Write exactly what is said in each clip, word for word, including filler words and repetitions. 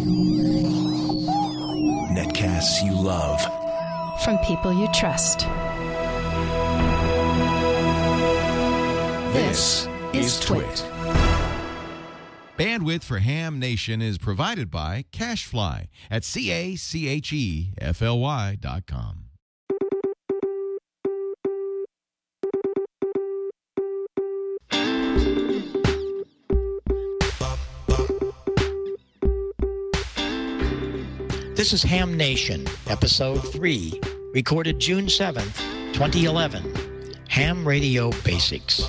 Netcasts you love. From people you trust. This is Twit. Bandwidth for Ham Nation is provided by CacheFly at C A C H E F L Y dot com. This is Ham Nation, Episode three, recorded June seventh, twenty eleven. Ham Radio Basics.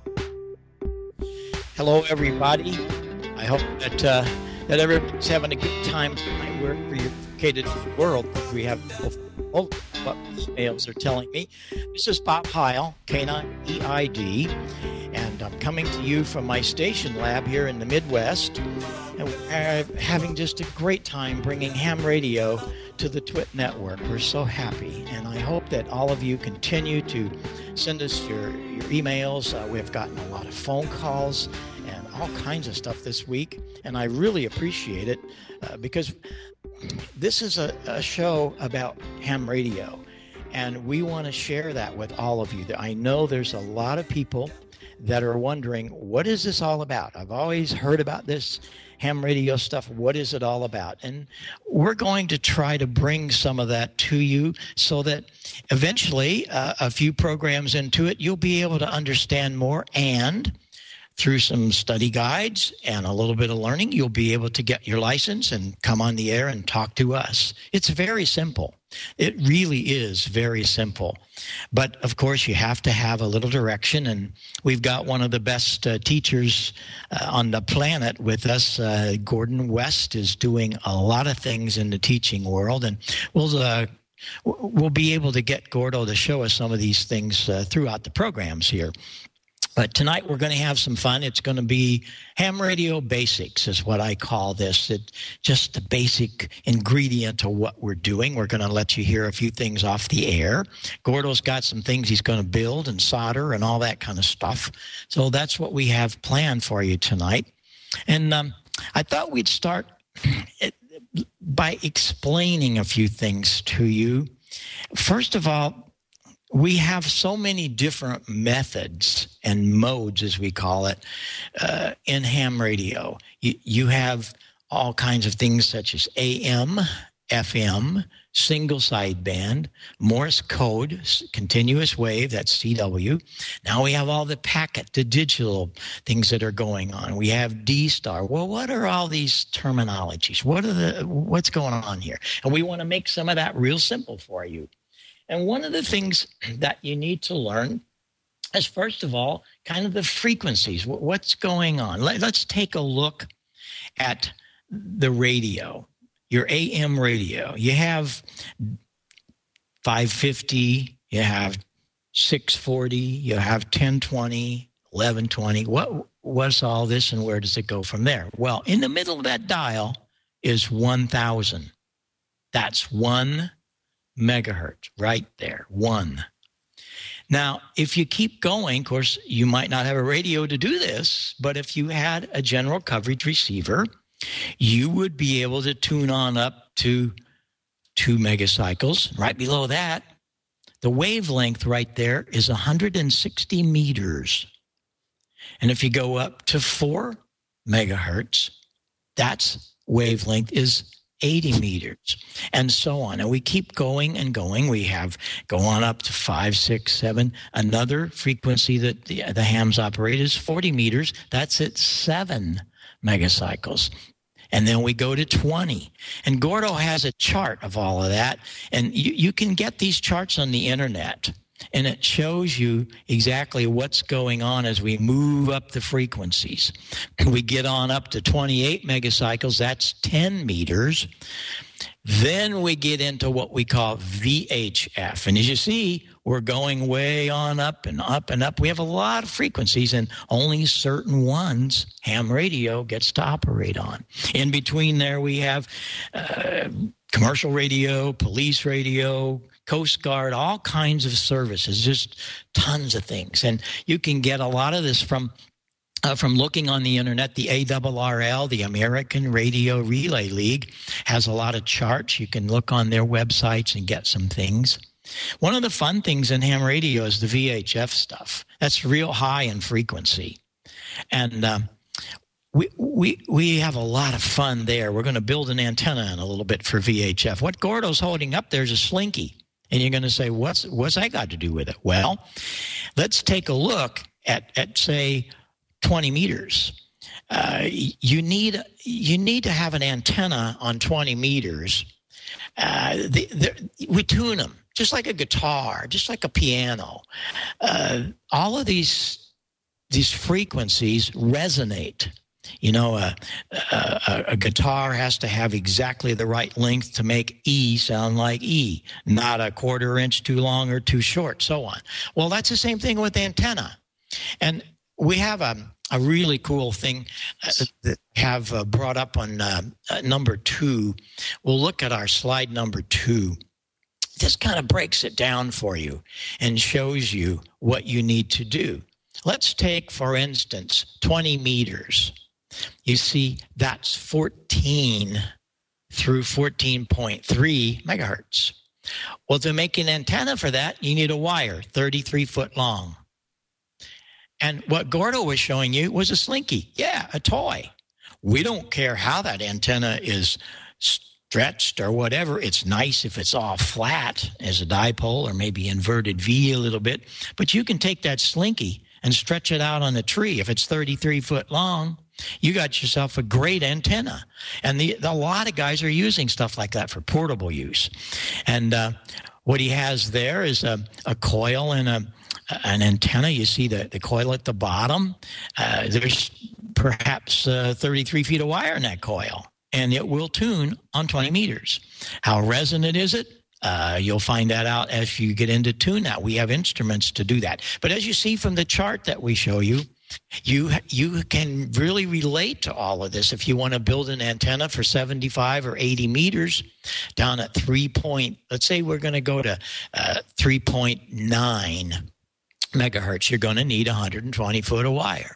Hello, everybody. I hope that uh, that everybody's having a good time. I work for your educated world. We have both, both what emails are telling me. This is Bob Heil, K nine E I D, and I'm coming to you from my station lab here in the Midwest. And we're having just a great time bringing ham radio to the Twit Network. We're so happy, and I hope that all of you continue to send us your, your emails. Uh, we've gotten a lot of phone calls and all kinds of stuff this week, and I really appreciate it uh, because this is a, a show about ham radio, and we want to share that with all of you. I know there's a lot of people that are wondering, what is this all about? I've always heard about this ham radio stuff. What is it all about? And we're going to try to bring some of that to you so that eventually, uh, a few programs into it, you'll be able to understand more, and through some study guides and a little bit of learning, you'll be able to get your license and come on the air and talk to us. It's very simple. It really is very simple. But, of course, you have to have a little direction, and we've got one of the best uh, teachers uh, on the planet with us. Uh, Gordon West is doing a lot of things in the teaching world, and we'll uh, we'll be able to get Gordo to show us some of these things uh, throughout the programs here. But tonight we're going to have some fun. It's going to be ham radio basics is what I call this. It, just the basic ingredient of what we're doing. We're going to let you hear a few things off the air. Gordo's got some things he's going to build and solder and all that kind of stuff. So that's what we have planned for you tonight. And um, I thought we'd start by explaining a few things to you. First of all, we have so many different methods and modes, as we call it, uh, in ham radio. You, you have all kinds of things such as A M, F M, single sideband, Morse code, continuous wave, that's C W. Now we have all the packet, the digital things that are going on. We have D-Star. Well, what are all these terminologies? What are the what's going on here? And we want to make some of that real simple for you. And one of the things that you need to learn is, first of all, kind of the frequencies. What's going on? Let's take a look at the radio, your A M radio. You have five fifty, you have six forty, you have ten twenty, eleven twenty. What, what's all this, and where does it go from there? Well, in the middle of that dial is one thousand. That's one megahertz right there, one. Now, if you keep going, of course, you might not have a radio to do this, but if you had a general coverage receiver, you would be able to tune on up to two megacycles. Right below that, the wavelength right there is one hundred sixty meters. And if you go up to four megahertz, that's wavelength is eighty meters, and so on. And we keep going and going. We have go on up to five, six, seven. Another frequency that the, the hams operate is forty meters. That's at seven megacycles. And then we go to twenty. And Gordo has a chart of all of that. And you, you can get these charts on the internet. And it shows you exactly what's going on as we move up the frequencies. We get on up to twenty-eight megacycles. That's ten meters. Then we get into what we call V H F. And as you see, we're going way on up and up and up. We have a lot of frequencies, and only certain ones ham radio gets to operate on. In between there, we have uh, commercial radio, police radio, Coast Guard, all kinds of services, just tons of things. And you can get a lot of this from Uh, from looking on the internet, the A R R L, the American Radio Relay League, has a lot of charts. You can look on their websites and get some things. One of the fun things in ham radio is the V H F stuff. That's real high in frequency. And um, we, we, we have a lot of fun there. We're going to build an antenna in a little bit for V H F. What Gordo's holding up there is a slinky. And you're going to say, what's, what's that got to do with it? Well, let's take a look at, at say, twenty meters. Uh, you need you need to have an antenna on twenty meters. Uh, the, the, we tune them just like a guitar, just like a piano. Uh, all of these these frequencies resonate. You know, a, a, a guitar has to have exactly the right length to make E sound like E, not a quarter inch too long or too short, so on. Well, that's the same thing with antenna. And we have a, a really cool thing uh, that have uh, brought up on uh, uh, number two. We'll look at our slide number two. This kind of breaks it down for you and shows you what you need to do. Let's take, for instance, twenty meters. You see, that's fourteen through fourteen point three megahertz. Well, to make an antenna for that, you need a wire thirty-three foot long. And what Gordo was showing you was a slinky. Yeah, a toy. We don't care how that antenna is stretched or whatever. It's nice if it's all flat as a dipole or maybe inverted V a little bit. But you can take that slinky and stretch it out on a tree. If it's thirty-three foot long, you got yourself a great antenna. And the, a lot of guys are using stuff like that for portable use. And uh, what he has there is a, a coil and a an antenna. You see the, the coil at the bottom. Uh, there's perhaps uh, thirty-three feet of wire in that coil, and it will tune on twenty meters. How resonant is it? Uh, you'll find that out as you get into tune that. We have instruments to do that. But as you see from the chart that we show you, you you can really relate to all of this. If you want to build an antenna for seventy-five or eighty meters down at three point, let's say we're going to go to uh, three point nine megahertz, you're going to need one hundred twenty foot of wire.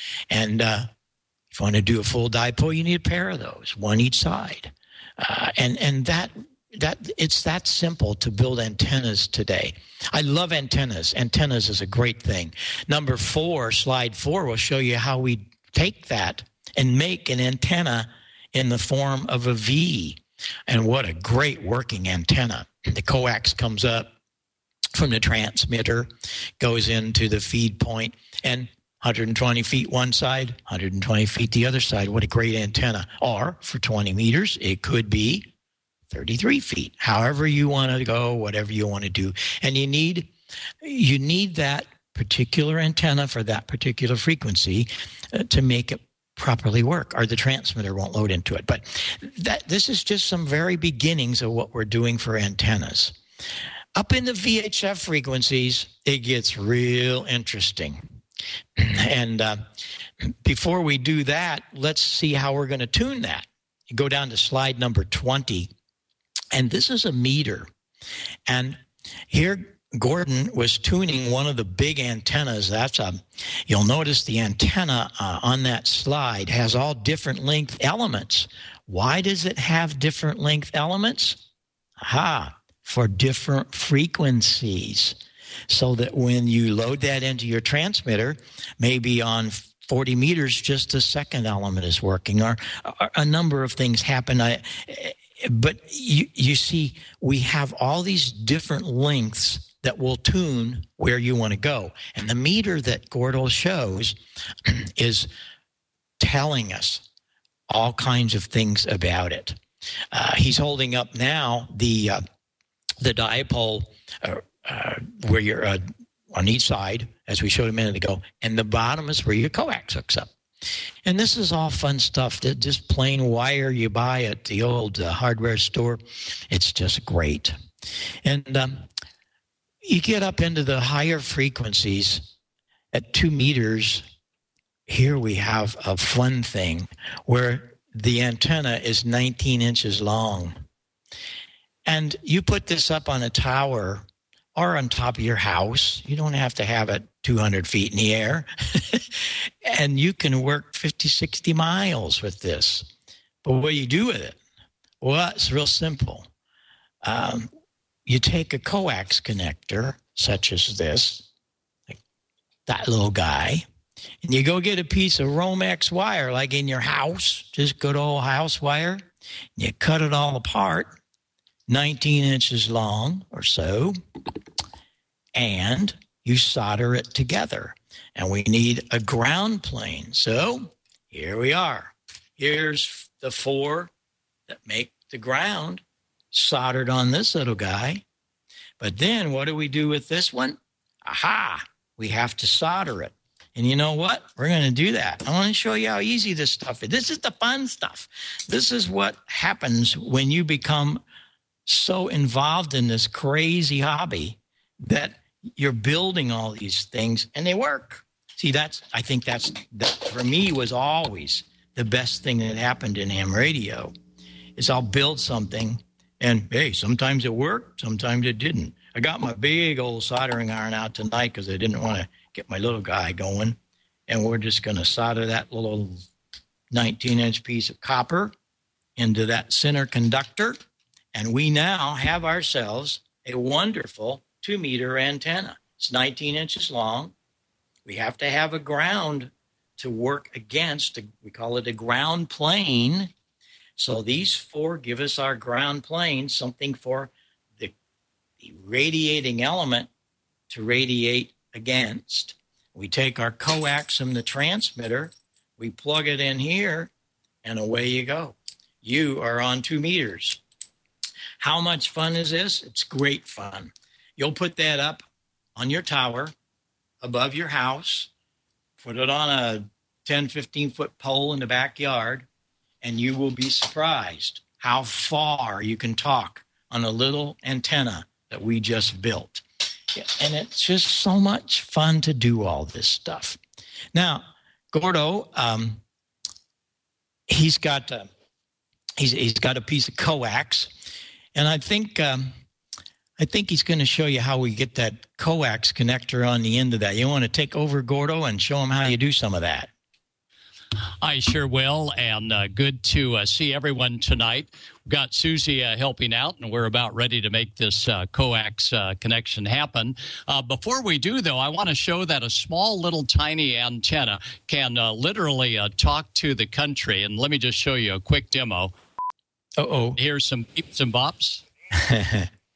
And uh, if you want to do a full dipole, you need a pair of those, one each side. Uh, and and that that it's that simple to build antennas today. I love antennas. Antennas is a great thing. Number four, slide four, will show you how we take that and make an antenna in the form of a V. And what a great working antenna. The coax comes up from the transmitter, goes into the feed point, and one hundred twenty feet one side, one hundred twenty feet the other side. What a great antenna. Or for twenty meters, it could be thirty-three feet. However you want to go, whatever you want to do. And you need you need that particular antenna for that particular frequency uh, to make it properly work, or the transmitter won't load into it. But that this is just some very beginnings of what we're doing for antennas. Up in the V H F frequencies, it gets real interesting. And uh, before we do that, let's see how we're going to tune that. You go down to slide number twenty, and this is a meter. And here Gordon was tuning one of the big antennas. That's a, you'll notice the antenna uh, on that slide has all different length elements. Why does it have different length elements? Aha. For different frequencies, so that when you load that into your transmitter, maybe on forty meters, just the second element is working, or, or a number of things happen. I, but you, you see, we have all these different lengths that will tune where you want to go. And the meter that Gordo shows is telling us all kinds of things about it. Uh, he's holding up now the uh, the dipole uh, uh, where you're uh, on each side, as we showed a minute ago, and the bottom is where your coax hooks up. And this is all fun stuff, that just plain wire you buy at the old uh, hardware store. It's just great. And um, you get up into the higher frequencies at two meters. Here we have a fun thing where the antenna is nineteen inches long. And you put this up on a tower or on top of your house. You don't have to have it two hundred feet in the air. and you can work fifty, sixty miles with this. But what do you do with it? Well, it's real simple. Um, you take a coax connector, such as this, like that little guy, and you go get a piece of Romex wire, like in your house, just good old house wire. And you cut it all apart, nineteen inches long or so, and you solder it together. And we need a ground plane. So here we are. Here's the four that make the ground soldered on this little guy. But then what do we do with this one? Aha, we have to solder it. And you know what? We're going to do that. I want to show you how easy this stuff is. This is the fun stuff. This is what happens when you become so involved in this crazy hobby that you're building all these things and they work. See, that's, I think that's, that for me was always the best thing that happened in ham radio is I'll build something and hey, sometimes it worked, sometimes it didn't. I got my big old soldering iron out tonight because I didn't want to get my little guy going. And we're just going to solder that little nineteen inch piece of copper into that center conductor. And we now have ourselves a wonderful two meter antenna. It's nineteen inches long. We have to have a ground to work against. We call it a ground plane. So these four give us our ground plane, something for the, the radiating element to radiate against. We take our coaxium, the transmitter, we plug it in here, and away you go. You are on two meters. How much fun is this? It's great fun. You'll put that up on your tower above your house, put it on a ten, fifteen foot pole in the backyard, and you will be surprised how far you can talk on a little antenna that we just built. And it's just so much fun to do all this stuff. Now, Gordo, um, he's got uh, he's he's got a piece of coax, and I think um, I think he's going to show you how we get that coax connector on the end of that. You want to take over, Gordo, and show him how you do some of that. I sure will, and uh, good to uh, see everyone tonight. We've got Susie uh, helping out, and we're about ready to make this uh, coax uh, connection happen. Uh, before we do, though, I want to show that a small little tiny antenna can uh, literally uh, talk to the country, and let me just show you a quick demo. Uh-oh. Here's some beeps and bops. G I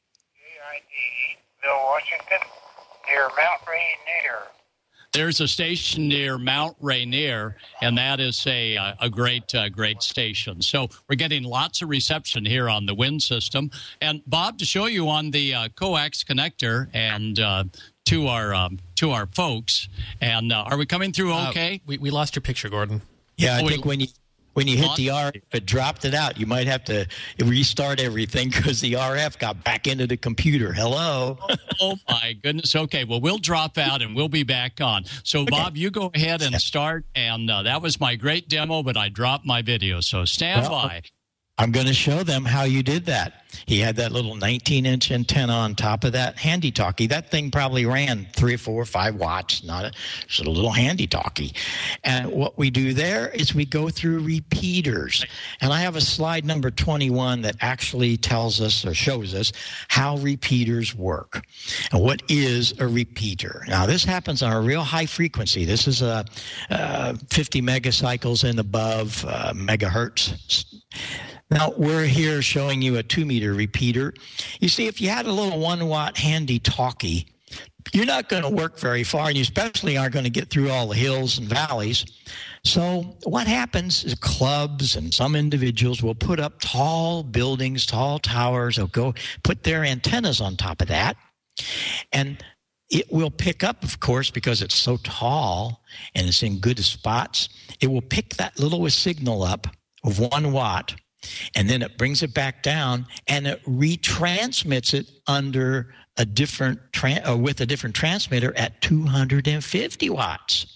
D, Bill Washington, near Mount Rainier. There's a station near Mount Rainier, and that is a uh, a great, uh, great station. So we're getting lots of reception here on the wind system. And, Bob, to show you on the uh, coax connector and uh, to our um, to our folks, and uh, are we coming through okay? Uh, we, we lost your picture, Gordon. Yeah, I Oh, think we- when you when you hit the R F, it dropped it out. You might have to restart everything because the R F got back into the computer. Hello. Oh, my goodness. Okay, well, we'll drop out and we'll be back on. So, okay. Bob, you go ahead and start. And uh, that was my great demo, but I dropped my video. So stand well, by. I'm going to show them how you did that. He had that little nineteen inch antenna on top of that handy talkie. That thing probably ran three or four or five watts, not a, just a little handy talkie. And what we do there is we go through repeaters. And I have a slide number twenty-one that actually tells us or shows us how repeaters work. And what is a repeater? Now, this happens on a real high frequency. This is a, uh, fifty megacycles and above uh, megahertz. Now, we're here showing you a two-meter repeater. You see, if you had a little one-watt handy talkie, you're not going to work very far, and you especially aren't going to get through all the hills and valleys. So what happens is clubs and some individuals will put up tall buildings, tall towers. They'll go put their antennas on top of that, and it will pick up, of course, because it's so tall and it's in good spots. It will pick that little signal up of one watt, and then it brings it back down, and it retransmits it under a different tra- uh, with a different transmitter at two hundred fifty watts.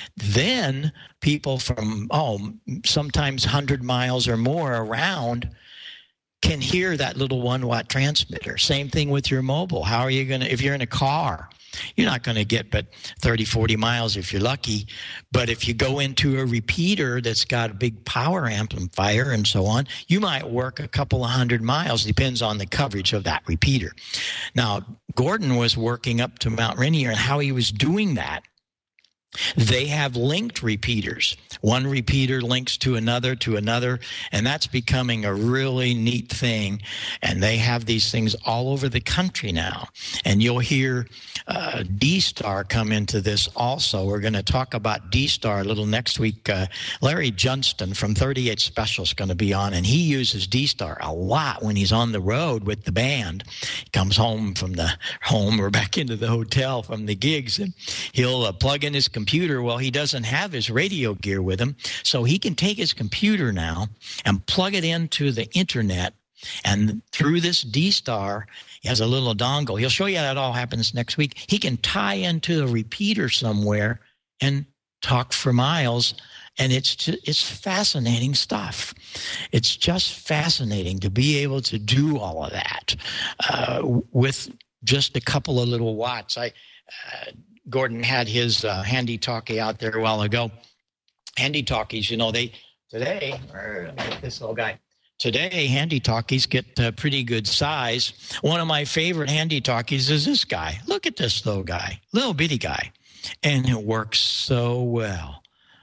Then people from oh sometimes one hundred miles or more around can hear that little one watt transmitter. Same thing with your mobile. How are you going to, if you're in a car you're not going to get but thirty, forty miles if you're lucky. But if you go into a repeater that's got a big power amplifier and so on, you might work a couple of hundred miles, depends on the coverage of that repeater. Now, Gordon was working up to Mount Rainier, and how he was doing that, they have linked repeaters. One repeater links to another, to another, and that's becoming a really neat thing. And they have these things all over the country now. And you'll hear uh, D-Star come into this also. We're going to talk about D-Star a little next week. Uh, Larry Johnston from thirty-eight Special is going to be on, and he uses D-Star a lot when he's on the road with the band. He comes home from the home or back into the hotel from the gigs, and he'll uh, plug in his computer. Well, he doesn't have his radio gear with him, so he can take his computer now and plug it into the internet, and through this D-Star, he has a little dongle. He'll show you how that all happens next week. He can tie into a repeater somewhere and talk for miles, and it's just, it's fascinating stuff. It's just fascinating to be able to do all of that uh, with just a couple of little watts. I uh, Gordon had his uh, handy talkie out there a while ago. Handy talkies, you know, they today, or let me get this little guy. Today, handy talkies get uh, pretty good size. One of my favorite handy talkies is this guy. Look at this little guy, little bitty guy. And it works so well,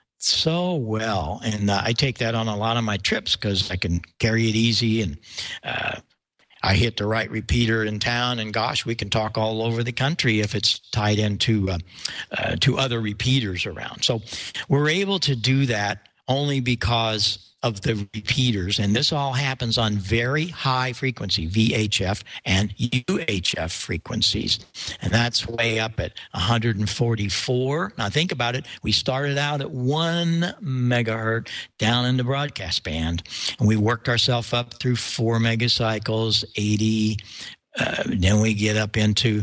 so well. And uh, I take that on a lot of my trips because I can carry it easy, and uh, I hit the right repeater in town, and gosh, we can talk all over the country if it's tied into uh, uh, to other repeaters around. So we're able to do that only because of the repeaters, and this all happens on very high frequency, V H F and U H F frequencies, and that's way up at one hundred forty-four. Now think about it. We started out at one megahertz down in the broadcast band, and we worked ourselves up through four megacycles, eighty, uh, then we get up into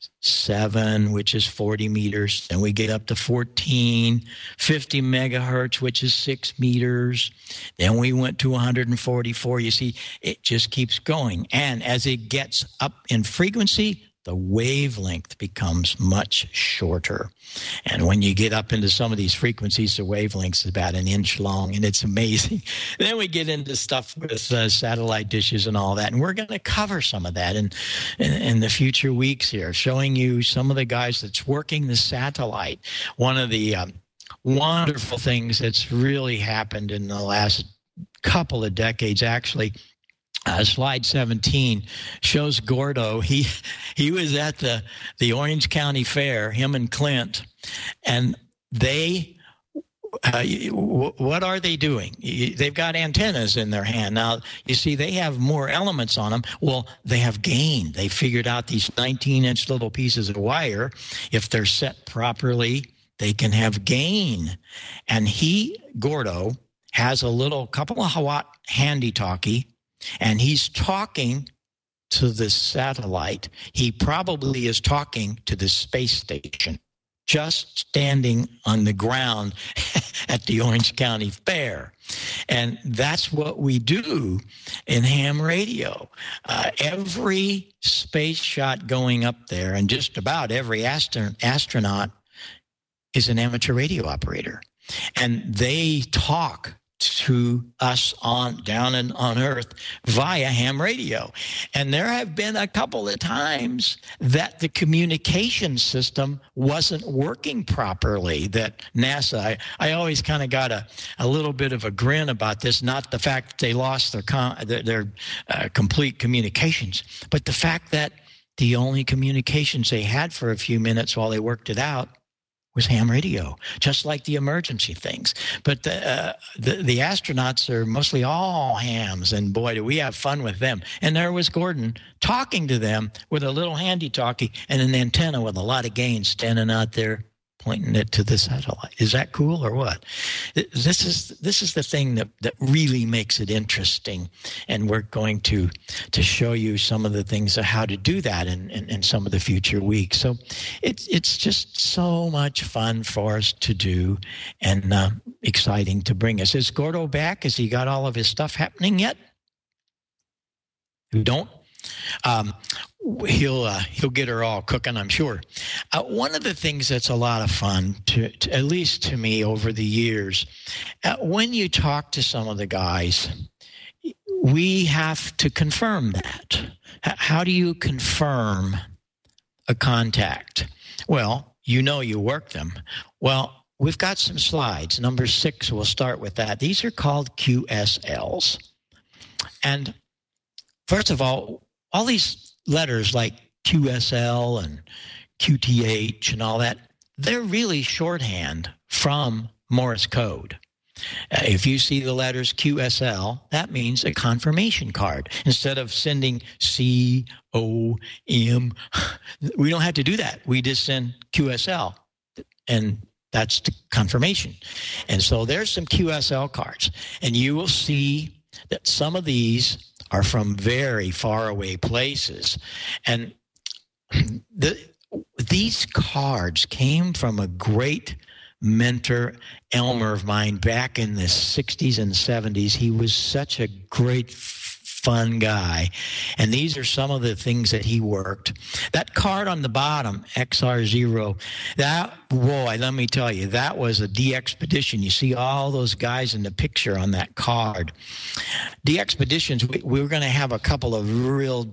seven, which is forty meters. Then we get up to fourteen, fifty megahertz, which is six meters. Then we went to one hundred forty-four. You see, it just keeps going. And as it gets up in frequency, the wavelength becomes much shorter. And when you get up into some of these frequencies, the wavelength's about an inch long, and it's amazing. Then we get into stuff with uh, satellite dishes and all that, and we're going to cover some of that in, in, in the future weeks here, showing you some of the guys that's working the satellite. One of the um, wonderful things that's really happened in the last couple of decades, actually, Uh, slide seventeen shows Gordo. He he was at the, the Orange County Fair, him and Clint, and they, uh, w- what are they doing? They've got antennas in their hand. Now, you see, they have more elements on them. Well, they have gain. They figured out these nineteen-inch little pieces of wire. If they're set properly, they can have gain. And he, Gordo, has a little couple of watt handy talkie, and he's talking to the satellite. He probably is talking to the space station, just standing on the ground at the Orange County Fair. And that's what we do in ham radio. Uh, every space shot going up there, and just about every astro- astronaut is an amateur radio operator. And they talk to us on down in, on Earth via ham radio. And there have been a couple of times that the communication system wasn't working properly, that NASA, I, I always kind of got a, a little bit of a grin about this, not the fact that they lost their, com, their, their uh, complete communications, but the fact that the only communications they had for a few minutes while they worked it out was ham radio, just like the emergency things. But the, uh, the the astronauts are mostly all hams, and boy, do we have fun with them. And there was Gordon talking to them with a little handy talkie and an antenna with a lot of gain standing out there pointing it to the satellite. Is that cool or what? This is this is the thing that, that really makes it interesting, and we're going to to show you some of the things of how to do that in, in, in some of the future weeks. So it's it's just so much fun for us to do, and uh, exciting to bring us. Is Gordo back? Has he got all of his stuff happening yet? Who don't? Um, he'll uh, he'll get her all cooking, I'm sure. Uh, one of the things that's a lot of fun, to, to at least to me over the years, uh, when you talk to some of the guys, we have to confirm that. H- how do you confirm a contact? Well, you know you work them. Well, we've got some slides. Number six, we'll start with that. These are called Q S Ls. And first of all, all these letters like Q S L and Q T H and all that, they're really shorthand from Morse code. Uh, if you see the letters Q S L, that means a confirmation card. Instead of sending C O M, we don't have to do that. We just send Q S L, and that's the confirmation. And so there's some Q S L cards, and you will see that some of these are from very far away places. And the, these cards came from a great mentor, Elmer of mine, back in the sixties and seventies. He was such a great, fun guy. And these are some of the things that he worked. That card on the bottom, X R zero, that, boy, let me tell you, that was a D-Expedition. You see all those guys in the picture on that card. D-Expeditions, we, we were going to have a couple of real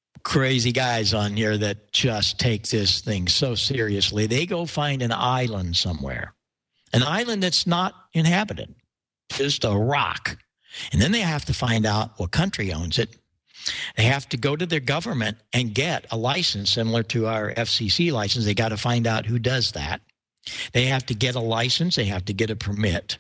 crazy guys on here that just take this thing so seriously. They go find an island somewhere, an island that's not inhabited, just a rock. And then they have to find out what country owns it. They have to go to their government and get a license similar to our F C C license. They got to find out who does that. They have to get a license. They have to get a permit.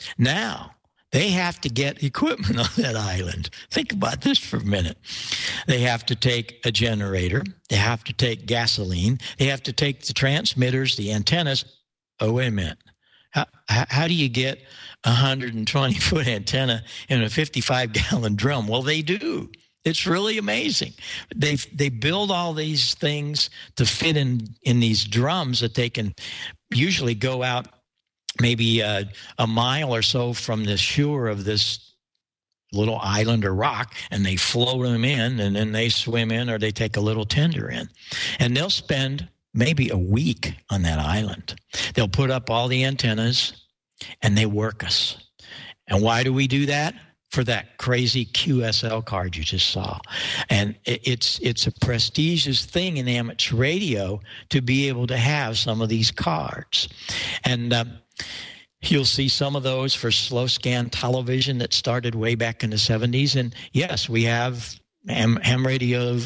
Now, they have to get equipment on that island. Think about this for a minute. They have to take a generator. They have to take gasoline. They have to take the transmitters, the antennas. Oh, wait a minute. How, how do you get a one hundred twenty foot antenna in a fifty-five gallon drum? Well, they do. It's really amazing. They they build all these things to fit in, in these drums that they can usually go out maybe a, a mile or so from the shore of this little island or rock, and they float them in, and then they swim in, or they take a little tender in. And they'll spend maybe a week on that island. They'll put up all the antennas, and they work us. And why do we do that? For that crazy Q S L card you just saw. And it's it's a prestigious thing in amateur radio to be able to have some of these cards. And um, you'll see some of those for slow scan television that started way back in the seventies. And yes, we have ham, ham radio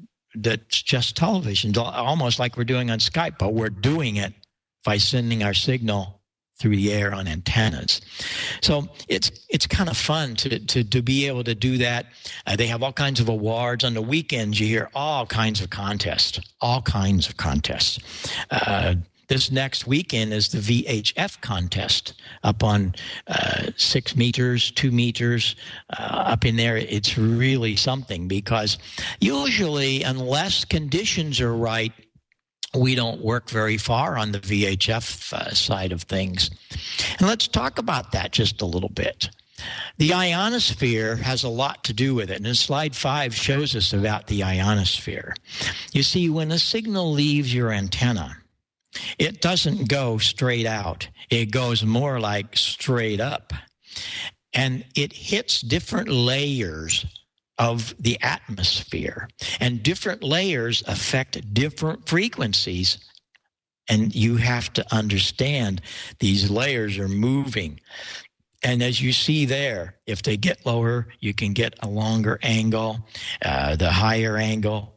that's just television, almost like we're doing on Skype, but we're doing it by sending our signal through the air on antennas. So it's it's kind of fun to, to, to be able to do that. Uh, they have all kinds of awards. On the weekends, you hear all kinds of contests, all kinds of contests. Uh, this next weekend is the V H F contest up on uh, six meters, two meters, uh, up in there. It's really something, because usually, unless conditions are right, we don't work very far on the V H F uh, side of things. And let's talk about that just a little bit. The ionosphere has a lot to do with it, and slide five shows us about the ionosphere. You see, when a signal leaves your antenna, it doesn't go straight out. It goes more like straight up. And it hits different layers of the atmosphere, and different layers affect different frequencies, and you have to understand these layers are moving. And as you see there, if they get lower, you can get a longer angle, uh, the higher angle.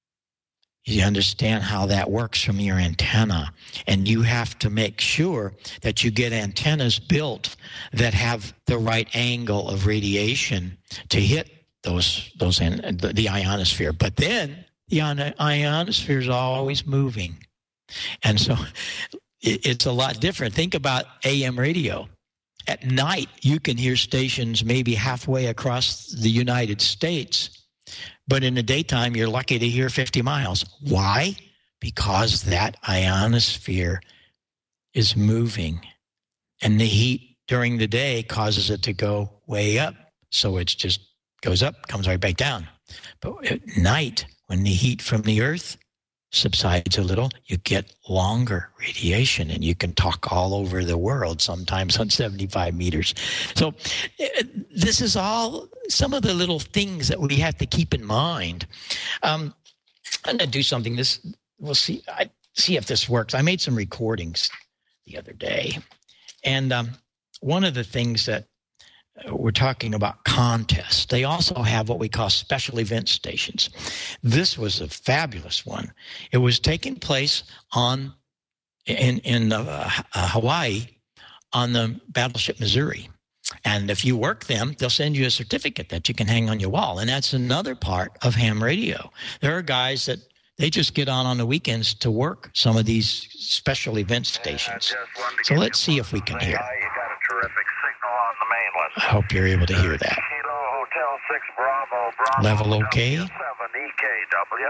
You understand how that works from your antenna, and you have to make sure that you get antennas built that have the right angle of radiation to hit those those in the, the ionosphere. But then the ionosphere is always moving, and so it, it's a lot different. Think about A M radio. At night, you can hear stations maybe halfway across the United States, but in the daytime, you're lucky to hear fifty miles. Why? Because that ionosphere is moving, and the heat during the day causes it to go way up, so it's just goes up, comes right back down. But at night, when the heat from the earth subsides a little, you get longer radiation, and you can talk all over the world, sometimes on seventy-five meters. So uh, this is all some of the little things that we have to keep in mind. Um, I'm going to do something. This we'll see. I see if this works. I made some recordings the other day, and um, one of the things that we're talking about contests. They also have what we call special event stations. This was a fabulous one. It was taking place on in in uh, uh, Hawaii on the battleship Missouri. And if you work them, they'll send you a certificate that you can hang on your wall. And that's another part of ham radio. There are guys that they just get on on the weekends to work some of these special event stations. So let's see if we can hear. I hope you're able to hear that. Kilo Hotel six Bravo Bravo. Level okay? seven E K W.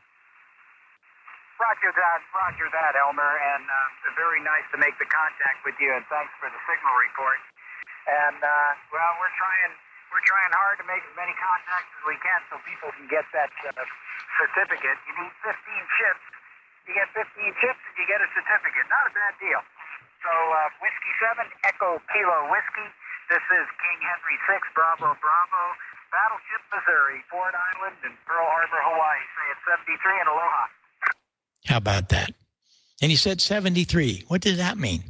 Roger that, Roger that, Elmer, and uh, very nice to make the contact with you, and thanks for the signal report. And uh, well, we're trying, we're trying hard to make as many contacts as we can so people can get that uh, certificate. You need fifteen chips. You get fifteen chips, and you get a certificate. Not a bad deal. So uh, Whiskey seven Echo Kilo Whiskey. This is King Henry six, Bravo, Bravo, Battleship Missouri, Ford Island, and Pearl Harbor, Hawaii. Say it's seventy-three and aloha. How about that? And he said seventy-three. What does that mean?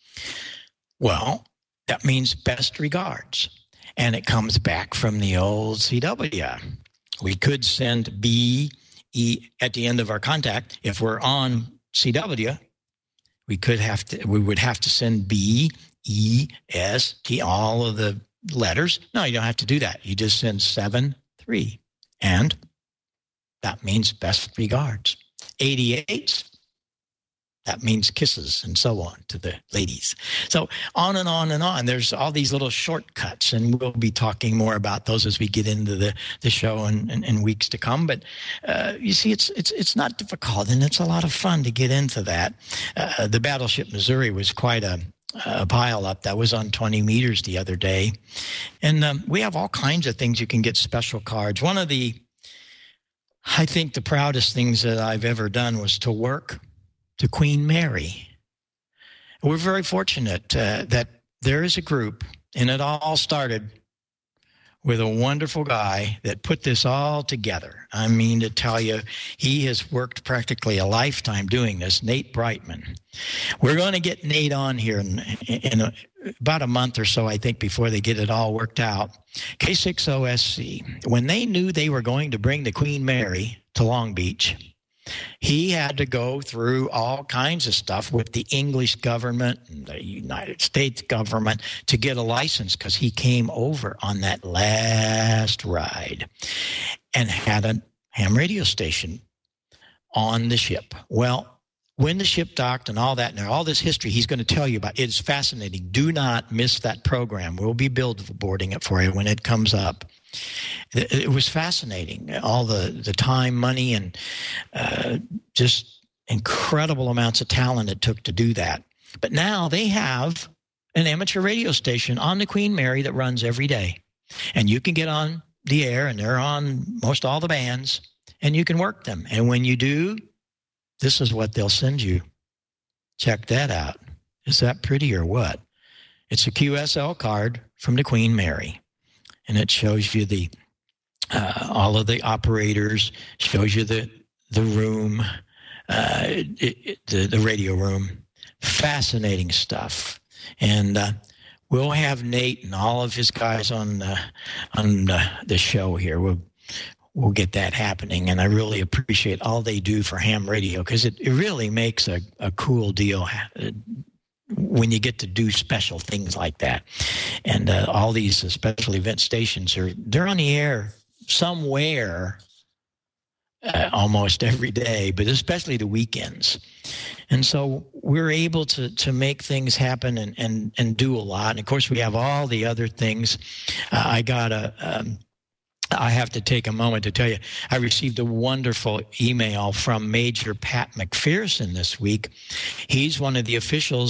Well, that means best regards. And it comes back from the old C W. We could send B, E at the end of our contact. If we're on C W, we could have to, we would have to send B, E, S, T, all of the letters. No, you don't have to do that. You just send seven, three. And that means best regards. eighty-eight, that means kisses and so on to the ladies. So on and on and on. There's all these little shortcuts, and we'll be talking more about those as we get into the, the show in, in, in weeks to come. But uh, you see, it's it's it's not difficult, and it's a lot of fun to get into that. Uh, the Battleship Missouri was quite a a pile up that was on twenty meters the other day. And um, we have all kinds of things. You can get special cards. One of the, I think the proudest things that I've ever done was to work to Queen Mary. We're very fortunate uh, that there is a group, and it all started with a wonderful guy that put this all together. I mean, to tell you, he has worked practically a lifetime doing this, Nate Brightman. We're going to get Nate on here in, in a, about a month or so, I think, before they get it all worked out. K six O S C, when they knew they were going to bring the Queen Mary to Long Beach, he had to go through all kinds of stuff with the English government and the United States government to get a license, because he came over on that last ride and had a ham radio station on the ship. Well, when the ship docked and all that, and all this history he's going to tell you about, it's fascinating. Do not miss that program. We'll be billboarding it for you when it comes up. It was fascinating, all the, the time, money, and uh, just incredible amounts of talent it took to do that. But now they have an amateur radio station on the Queen Mary that runs every day. And you can get on the air, and they're on most all the bands, and you can work them. And when you do, this is what they'll send you. Check that out. Is that pretty or what? It's a Q S L card from the Queen Mary. And it shows you the uh, all of the operators, shows you the the room, uh, it, it, the the radio room. Fascinating stuff. And uh, we'll have Nate and all of his guys on uh, on uh, the show here. We'll we'll get that happening. And I really appreciate all they do for ham radio, because it, it really makes a, a cool deal when you get to do special things like that. And uh, all these special event stations are, they're on the air somewhere uh, almost every day, but especially the weekends. And so we're able to to make things happen and, and, and do a lot. And of course, we have all the other things. Uh, I got a, um, I have to take a moment to tell you, I received a wonderful email from Major Pat McPherson this week. He's one of the officials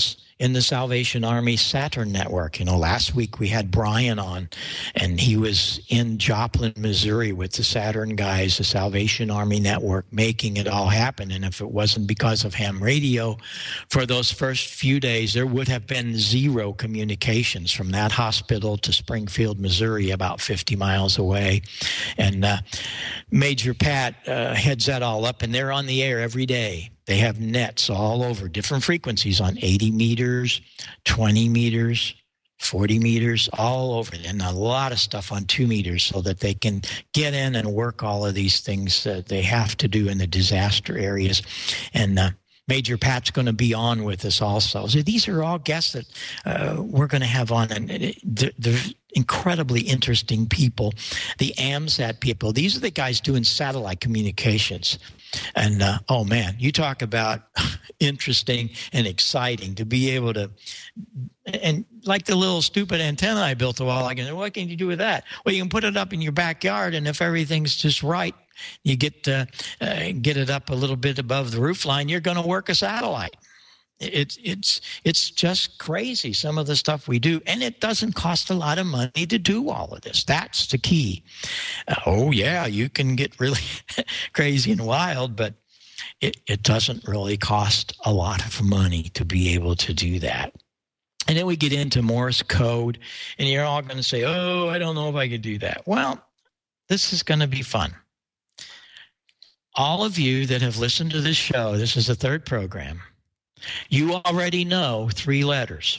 in the Salvation Army Saturn Network. You know, last week we had Brian on, and he was in Joplin, Missouri with the Saturn guys, the Salvation Army Network, making it all happen. And if it wasn't because of ham radio, for those first few days, there would have been zero communications from that hospital to Springfield, Missouri, about fifty miles away. And uh, Major Pat uh, heads that all up, and they're on the air every day. They have nets all over, different frequencies on eighty meters, twenty meters, forty meters, all over, and a lot of stuff on two meters so that they can get in and work all of these things that they have to do in the disaster areas. And uh, Major Pat's going to be on with us also. So these are all guests that uh, we're going to have on, and they're, they're incredibly interesting people. The AMSAT people, these are the guys doing satellite communications. And, uh, oh, man, you talk about interesting and exciting to be able to – and like the little stupid antenna I built a while ago, what can you do with that? Well, you can put it up in your backyard, and if everything's just right, you get uh, uh, get it up a little bit above the roof line, you're going to work a satellite. It's it's it's just crazy, some of the stuff we do, and it doesn't cost a lot of money to do all of this. That's the key. Uh, oh yeah, you can get really crazy and wild, but it, it doesn't really cost a lot of money to be able to do that. And then we get into Morse code, and you're all going to say, "Oh, I don't know if I could do that." Well, this is going to be fun. All of you that have listened to this show, this is the third program. You already know three letters.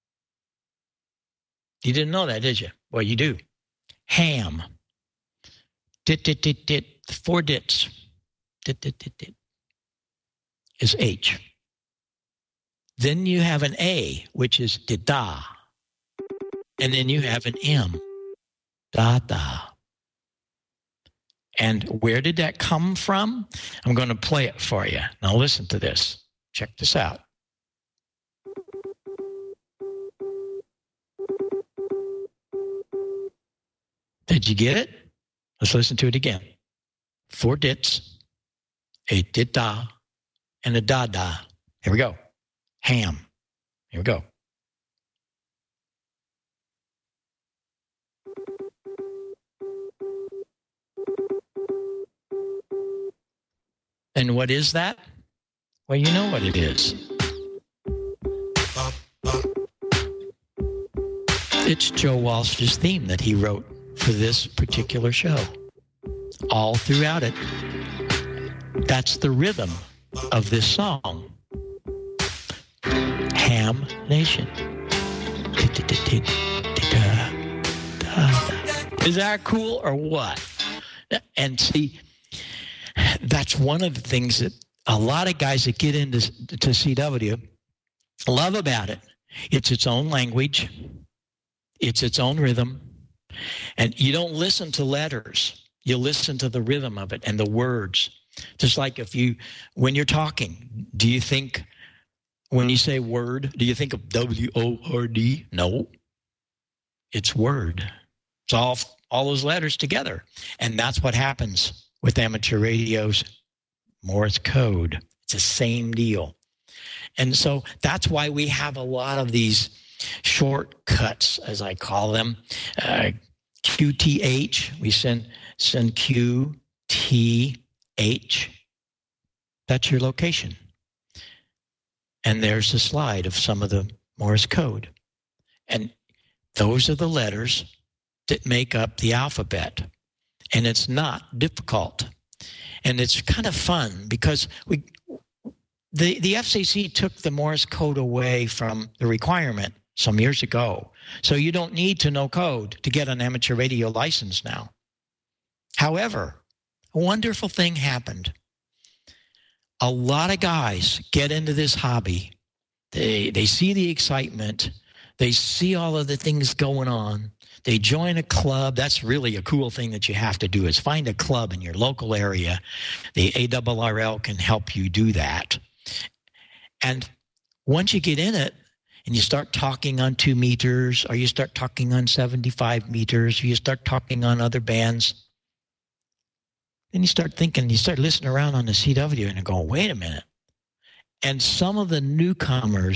You didn't know that, did you? Well, you do. Ham. Dit, dit, dit, dit. Four dits. Dit, dit, dit, dit. Is H. Then you have an A, which is da. And then you have an M. Da, da. And where did that come from? I'm going to play it for you. Now listen to this. Check this out. Did you get it? Let's listen to it again. Four dits, a dit-da, and a da-da. Here we go. Ham. Here we go. And what is that? Well, you know what it is. It's Joe Walsh's theme that he wrote for this particular show. All throughout it, that's the rhythm of this song. Ham Nation. Is that cool or what? And see, that's one of the things that a lot of guys that get into to C W love about it. It's its own language. It's its own rhythm. And you don't listen to letters. You listen to the rhythm of it and the words. Just like if you, when you're talking, do you think, when you say word, do you think of W O R D? No. It's word. It's all, all those letters together. And that's what happens with amateur radio's Morse code. It's the same deal. And so that's why we have a lot of these shortcuts, as I call them. Uh, Q T H, we send, send Q T H. That's your location. And there's a slide of some of the Morse code. And those are the letters that make up the alphabet. And it's not difficult. And it's kind of fun because we, the, the F C C took the Morse code away from the requirement some years ago. So you don't need to know code to get an amateur radio license now. However, a wonderful thing happened. A lot of guys get into this hobby. They, they see the excitement. They see all of the things going on. They join a club. That's really a cool thing that you have to do is find a club in your local area. The A R R L can help you do that. And once you get in it and you start talking on two meters or you start talking on seventy-five meters or you start talking on other bands, then you start thinking, you start listening around on the C W and you're going, wait a minute. And some of the newcomers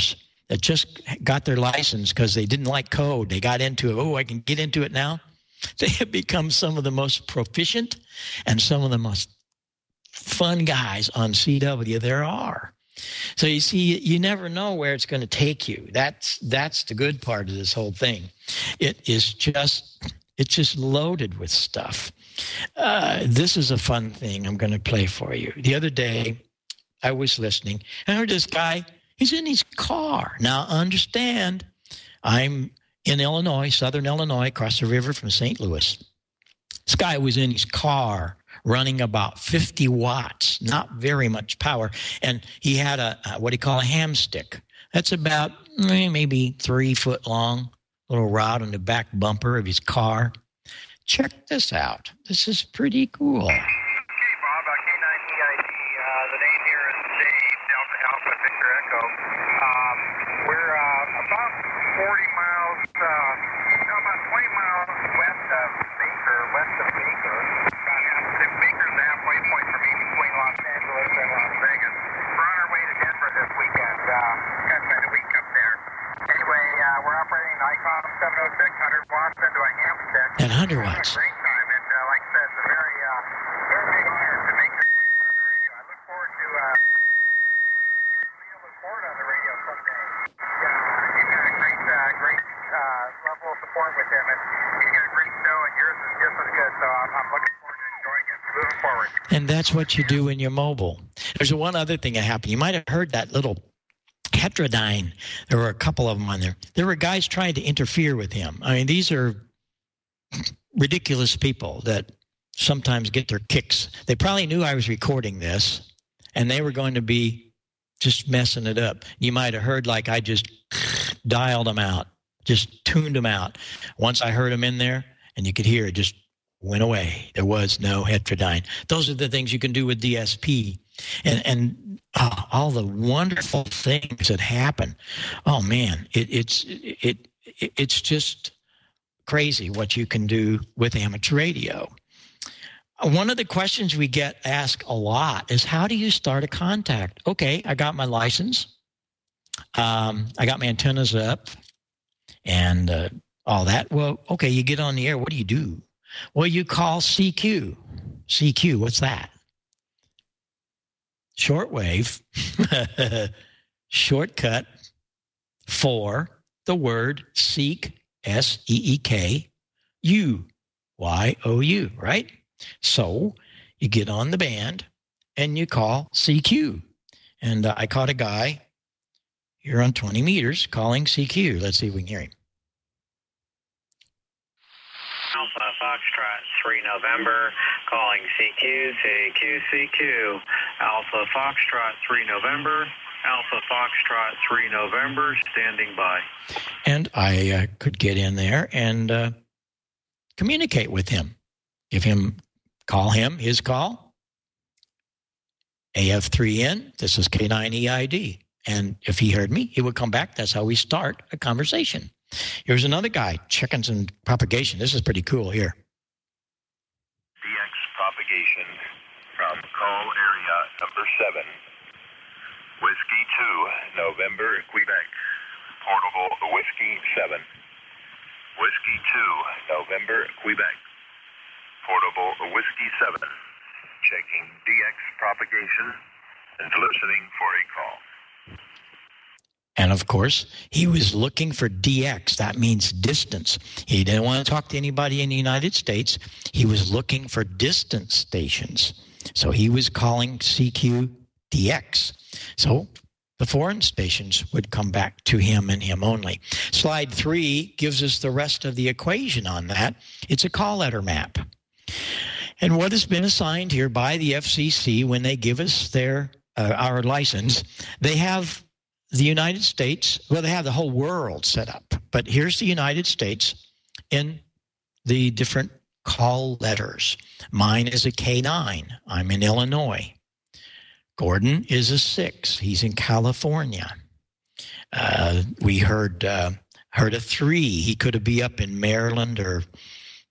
that just got their license because they didn't like code. They got into it. Oh, I can get into it now. They have become some of the most proficient and some of the most fun guys on C W there are. So you see, you never know where it's going to take you. That's that's the good part of this whole thing. It is just it's just loaded with stuff. Uh, this is a fun thing I'm going to play for you. The other day, I was listening, and I heard this guy. He's in his car. Now, understand, I'm in Illinois, southern Illinois, across the river from Saint Louis. This guy was in his car, running about fifty watts, not very much power. And he had a, a what do you call a ham stick. That's about maybe three foot long, little rod on the back bumper of his car. Check this out. This is pretty cool. Okay, Bob, uh, K nine E I D. Uh, the name here is Dave, Delta Alpha Victor Echo. Um, we're uh, about forty miles, uh, no, about twenty miles west of Baker, west of Baker. Baker's the halfway point for me between Los Angeles and Las Vegas. We're on our way to Denver this weekend. Uh, got to spend a week up there. Anyway, uh, we're operating an ICOM seven oh six, one hundred watts into a ham stick. And one hundred watts. Great time, and uh, like I said, it's a very, uh, very big honor to make this week on the radio. I look forward to, uh, Leo look forward on the radio someday. Yeah, you've got a great, uh, great uh, level of support with him, and he's got a great show, and yours is just as good. So I'm, I'm looking forward to enjoying it moving forward. And that's what you do in your mobile. There's one other thing that happened. You might have heard that little Heterodyne. There were a couple of them on there. There were guys trying to interfere with him. I mean, these are ridiculous people that sometimes get their kicks. They probably knew I was recording this, and they were going to be just messing it up. You might have heard like I just dialed them out, just tuned them out. Once I heard them in there, and you could hear it just went away. There was no Heterodyne. Those are the things you can do with D S P. And and oh, all the wonderful things that happen. Oh man, it, it's it, it it's just crazy what you can do with amateur radio. One of the questions we get asked a lot is, how do you start a contact? Okay, I got my license. Um, I got my antennas up and uh, all that. Well, okay, you get on the air. What do you do? Well, you call C Q. C Q, what's that? Shortwave, shortcut for the word seek, S E E K, U, Y O U, right? So you get on the band and you call C Q. And uh, I caught a guy here on twenty meters calling C Q. Let's see if we can hear him. Alpha Foxtrot three November, calling C Q, C Q, C Q. Alpha Foxtrot three November, Alpha Foxtrot three November, standing by. And I uh, could get in there and uh, communicate with him. Give him, call him, his call. A F three N, this is K nine E I D. And if he heard me, he would come back. That's how we start a conversation. Here's another guy, chickens and propagation. This is pretty cool here. D X propagation from call area number seven. Whiskey two, November, Quebec. Portable Whiskey seven. Whiskey two, November, Quebec. Portable Whiskey seven. Checking D X propagation and listening for a call. And of course, he was looking for D X. That means distance. He didn't want to talk to anybody in the United States. He was looking for distance stations. So he was calling C Q D X. So the foreign stations would come back to him and him only. Slide three gives us the rest of the equation on that. It's a call letter map. And what has been assigned here by the F C C when they give us their uh, our license, they have the United States, well, they have the whole world set up. But here's the United States in the different call letters. Mine is a K nine. I'm in Illinois. Gordon is a six. He's in California. Uh, we heard uh, heard a three. He could be up in Maryland or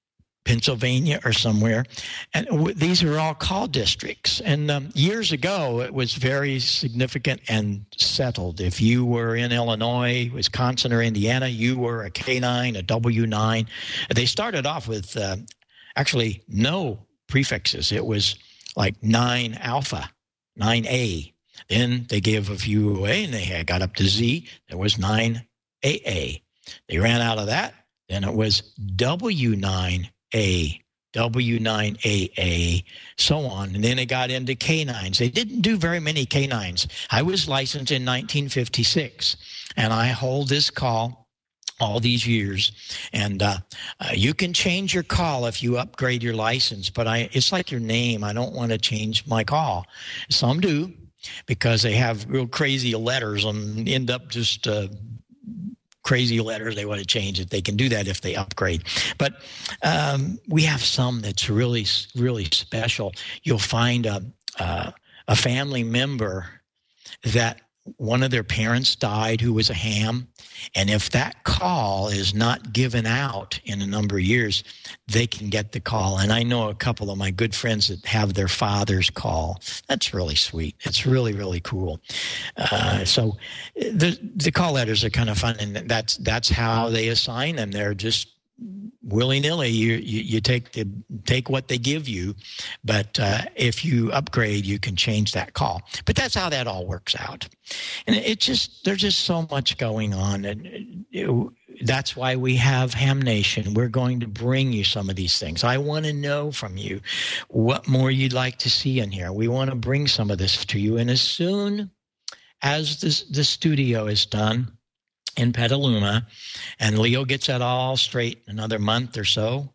Pennsylvania or somewhere. And w- these are all call districts. And um, years ago, it was very significant and settled. If you were in Illinois, Wisconsin, or Indiana, you were a K nine, a W nine. They started off with uh, actually no prefixes. It was like nine alpha, nine A. Then they gave a few away, and they had got up to Z. There was nine A A. They ran out of that. Then it was W nine A, W nine A A, so on. And then they got into K nines. They didn't do very many K nines. I was licensed in nineteen fifty-six, and I hold this call all these years. And uh, uh, you can change your call if you upgrade your license, but I it's like your name. I don't want to change my call. Some do because they have real crazy letters and end up just uh, crazy letters. They want to change it. They can do that if they upgrade. But um, we have some that's really, really special. You'll find a, uh, a family member that one of their parents died who was a ham. And if that call is not given out in a number of years, they can get the call. And I know a couple of my good friends that have their father's call. That's really sweet. It's really, really cool. Uh, so the the call letters are kind of fun, and that's that's how they assign them. They're just willy-nilly. You, you you take the take what they give you, but uh, if you upgrade, you can change that call. But that's how that all works out. And it just there's just so much going on, and it, that's why we have Ham Nation. We're going to bring you some of these things. I want to know from you what more you'd like to see in here. We want to bring some of this to you, and as soon as this the studio is done in Petaluma, and Leo gets that all straight in another month or so,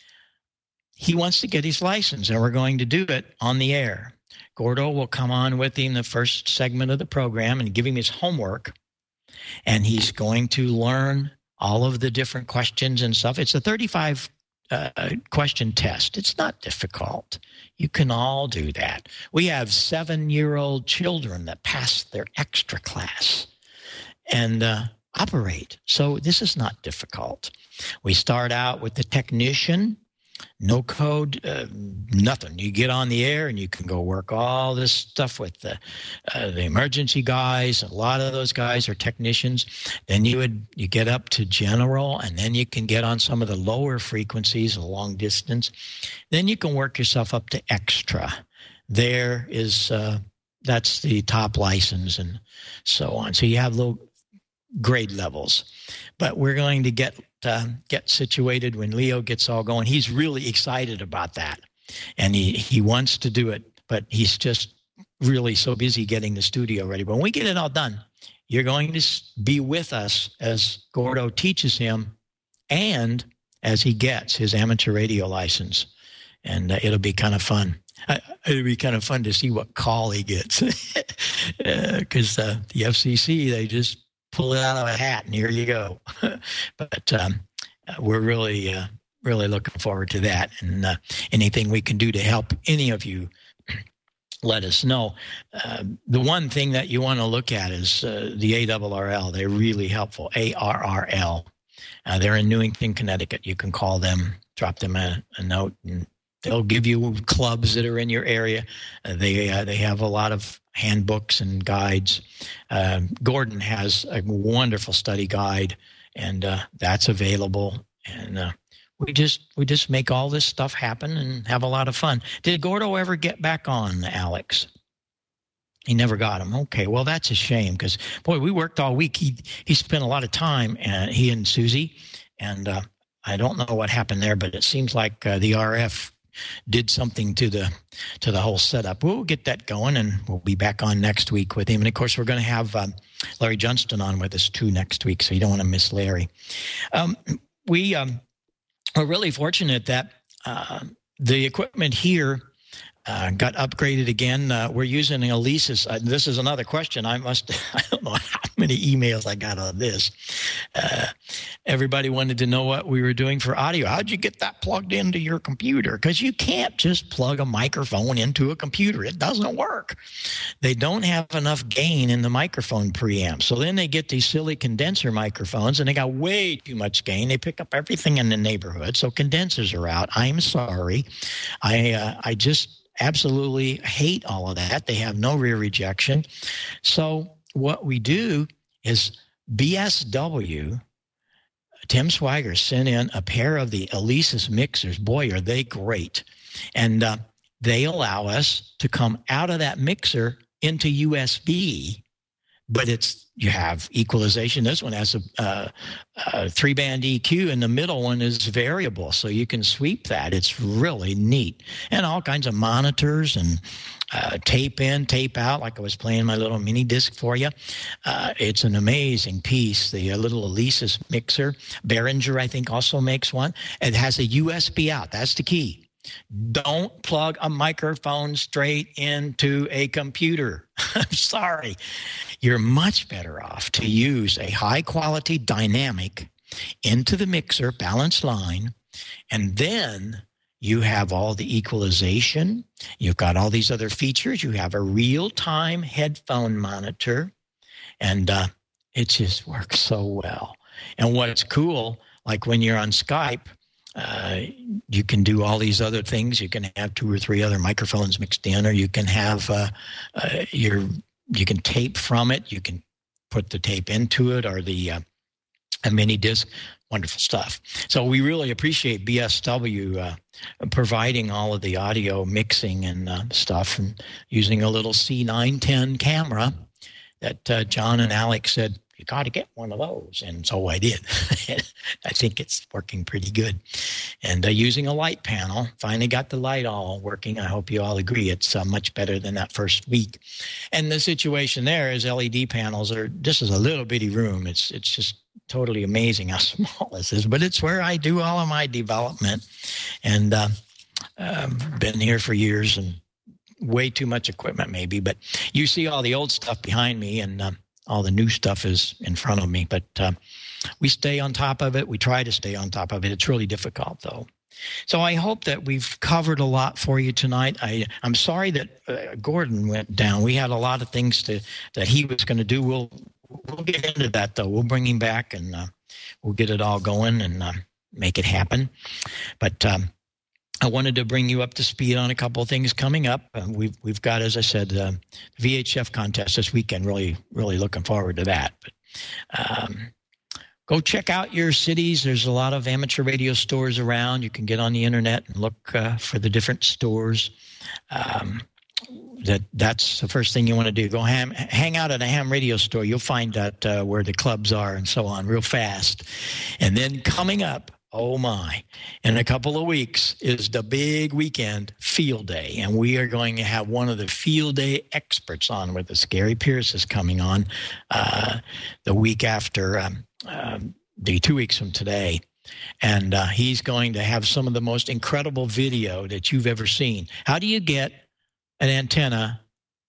he wants to get his license, and we're going to do it on the air. Gordo will come on with him the first segment of the program and give him his homework, and he's going to learn all of the different questions and stuff. It's a thirty-five uh, question test. It's not difficult. You can all do that. We have seven-year-old children that pass their extra class and uh, operate. So this is not difficult. We start out with the technician, no code, uh, nothing. You get on the air and you can go work all this stuff with the uh, the emergency guys. A lot of those guys are technicians. Then you would you get up to general, and then you can get on some of the lower frequencies, a long distance. Then you can work yourself up to extra. There is uh, that's the top license and so on. So you have little grade levels, but we're going to get uh, get situated when Leo gets all going. He's really excited about that, and he he wants to do it, but he's just really so busy getting the studio ready. But when we get it all done, you're going to be with us as Gordo teaches him and as he gets his amateur radio license, and uh, it'll be kind of fun. Uh, it'll be kind of fun to see what call he gets, because uh, uh, the F C C, they just pull it out of a hat and here you go. But um, we're really, uh, really looking forward to that. And uh, anything we can do to help any of you, let us know. Uh, the one thing that you want to look at is uh, the A R R L. They're really helpful. A R R L. Uh, they're in Newington, Connecticut. You can call them, drop them a, a note, and they'll give you clubs that are in your area. Uh, they uh, they have a lot of handbooks and guides. Uh, Gordon has a wonderful study guide, and uh, that's available. And uh, we just we just make all this stuff happen and have a lot of fun. Did Gordo ever get back on, Alex? He never got him. Okay, well, that's a shame because, boy, we worked all week. He he spent a lot of time, and he and Susie, and uh, I don't know what happened there, but it seems like uh, the R F did something to the to the whole setup. We'll get that going, and we'll be back on next week with him. And, of course, we're going to have um, Larry Johnston on with us, too, next week, so you don't want to miss Larry. Um, we um, are really fortunate that uh, the equipment here Uh, got upgraded again. Uh, we're using Alesis. Uh, this is another question. I must, I don't know how many emails I got on this. Uh, everybody wanted to know what we were doing for audio. How'd you get that plugged into your computer? Because you can't just plug a microphone into a computer. It doesn't work. They don't have enough gain in the microphone preamp. So then they get these silly condenser microphones, and they got way too much gain. They pick up everything in the neighborhood. So condensers are out. I'm sorry. I uh, I just absolutely hate all of that. They have no rear rejection. So what we do is B S W, Tim Swigert sent in a pair of the Alesis mixers. Boy, are they great. And uh, they allow us to come out of that mixer into U S B, but it's you have equalization. This one has a, uh, a three-band E Q, and the middle one is variable, so you can sweep that. It's really neat. And all kinds of monitors and uh, tape in, tape out, like I was playing my little mini disc for you. Uh, it's an amazing piece, the uh, little Alesis mixer. Behringer, I think, also makes one. It has a U S B out. That's the key. Don't plug a microphone straight into a computer. I'm sorry. You're much better off to use a high-quality dynamic into the mixer, balanced line, and then you have all the equalization. You've got all these other features. You have a real-time headphone monitor, and uh, it just works so well. And what's cool, like when you're on Skype, Uh, you can do all these other things. You can have two or three other microphones mixed in, or you can have uh, uh, your you can tape from it. You can put the tape into it, or the uh, a mini disc. Wonderful stuff. So we really appreciate B S W uh, providing all of the audio mixing and uh, stuff, and using a little C nine ten camera that uh, John and Alex said, you got to get one of those. And so I did. I think it's working pretty good. And uh, using a light panel, finally got the light all working. I hope you all agree it's uh, much better than that first week. And the situation there is L E D panels are, this is a little bitty room. It's, it's just totally amazing how small this is, but it's where I do all of my development. And uh, I've been here for years, and way too much equipment maybe, but you see all the old stuff behind me, and uh, all the new stuff is in front of me, but uh, we stay on top of it. We try to stay on top of it. It's really difficult, though. So I hope that we've covered a lot for you tonight. I, I'm sorry that uh, Gordon went down. We had a lot of things to, that he was going to do. We'll we'll get into that, though. We'll bring him back, and uh, we'll get it all going and uh, make it happen. But um, I wanted to bring you up to speed on a couple of things coming up. Uh, we've we've got, as I said, uh, the V H F contest this weekend. Really, really looking forward to that. But um, go check out your cities. There's a lot of amateur radio stores around. You can get on the internet and look uh, for the different stores. Um, that that's the first thing you want to do. Go ham, hang out at a ham radio store. You'll find out uh, where the clubs are and so on real fast. And then coming up, oh my, in a couple of weeks is the big weekend field day. And we are going to have one of the field day experts on with us. Gary Pierce is coming on uh, the week after, um, um, the two weeks from today. And uh, he's going to have some of the most incredible video that you've ever seen. How do you get an antenna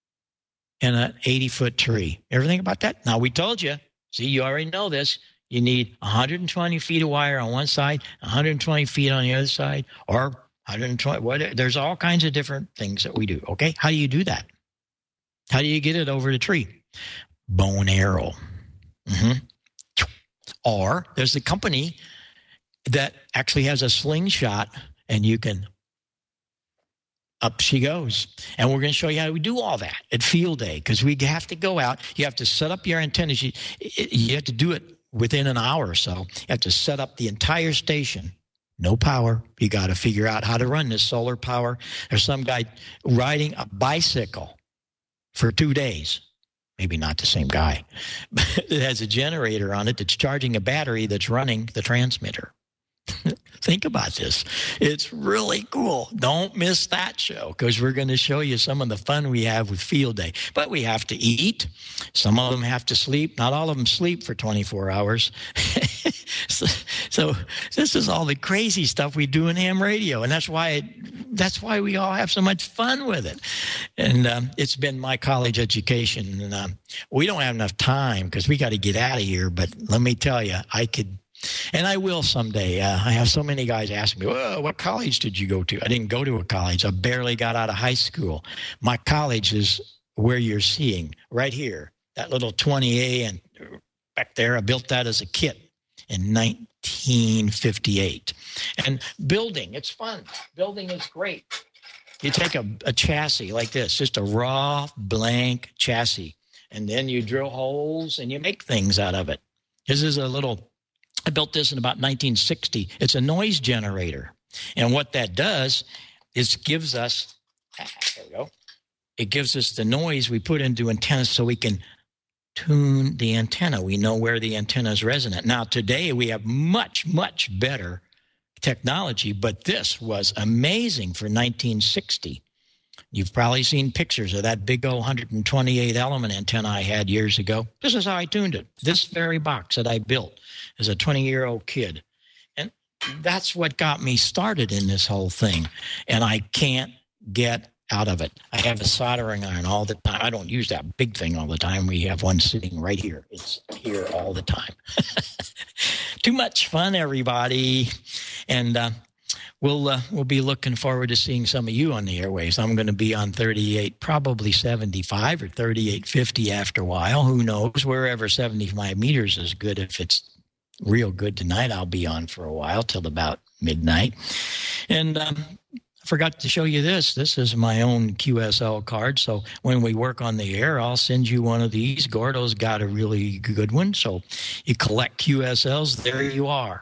in an eighty-foot tree? Ever think about that? Now, we told you. See, you already know this. You need one hundred twenty feet of wire on one side, one hundred twenty feet on the other side, or one hundred twenty. What? There's all kinds of different things that we do. Okay, how do you do that? How do you get it over the tree? Bow and arrow. Mm-hmm. Or there's a company that actually has a slingshot, and you can. Up she goes. And we're going to show you how we do all that at field day, because we have to go out. You have to set up your antennas. You, you have to do it within an hour or so. You have to set up the entire station. No power. You got to figure out how to run this solar power. There's some guy riding a bicycle for two days. Maybe not the same guy. But it has a generator on it that's charging a battery that's running the transmitter. think about this. It's really cool. Don't miss that show because we're going to show you some of the fun we have with Field Day. But we have to eat. Some of them have to sleep. Not all of them sleep for twenty-four hours. so, so this is all the crazy stuff we do in ham radio, and that's why it, that's why we all have so much fun with it. And um, it's been my college education, and um, we don't have enough time because we got to get out of here. But let me tell you, I could, and I will someday. Uh, I have so many guys asking me, "Whoa, what college did you go to?" I didn't go to a college. I barely got out of high school. My college is where you're seeing right here, that little twenty A, and back there, I built that as a kit in nineteen fifty-eight. And building, it's fun. Building is great. You take a, a chassis like this, just a raw, blank chassis, and then you drill holes and you make things out of it. This is a little, I built this in about nineteen sixty. It's a noise generator. And what that does is gives us, ah, there we go. It gives us the noise we put into antennas so we can tune the antenna. We know where the antenna is resonant. Now, today we have much, much better technology, but this was amazing for nineteen sixty. You've probably seen pictures of that big old one twenty-eight element antenna I had years ago. This is how I tuned it. This very box that I built as a twenty-year-old kid. And that's what got me started in this whole thing. And I can't get out of it. I have a soldering iron all the time. I don't use that big thing all the time. We have one sitting right here. It's here all the time. Too much fun, everybody. And uh, we'll uh, we'll be looking forward to seeing some of you on the airwaves. I'm going to be on thirty-eight, probably seventy-five or thirty-eight fifty after a while. Who knows? Wherever seventy-five meters is good. If it's real good tonight, I'll be on for a while till about midnight. And um, forgot to show you this. This is my own Q S L card. So when we work on the air, I'll send you one of these. Gordo's got a really good one. So you collect Q S Ls. There you are.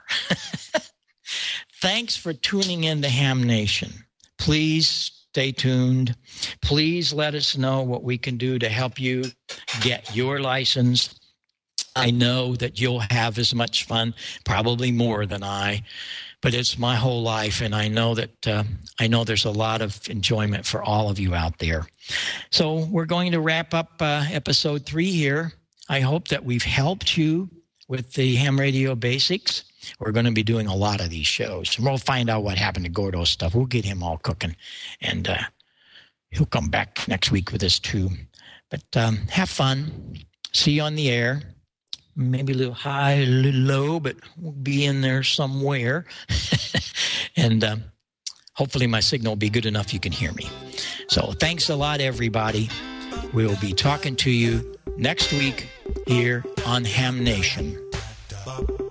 Thanks for tuning in to Ham Nation. Please stay tuned. Please let us know what we can do to help you get your license. I know that you'll have as much fun, probably more than I, but it's my whole life, and I know that uh, I know there's a lot of enjoyment for all of you out there. So we're going to wrap up uh, episode three here. I hope that we've helped you with the ham radio basics. We're going to be doing a lot of these shows, and we'll find out what happened to Gordo's stuff. We'll get him all cooking, and uh, he'll come back next week with us too. But um, have fun. See you on the air. Maybe a little high, a little low, but we'll be in there somewhere. and um, hopefully my signal will be good enough you can hear me. So thanks a lot, everybody. We'll be talking to you next week here on Ham Nation.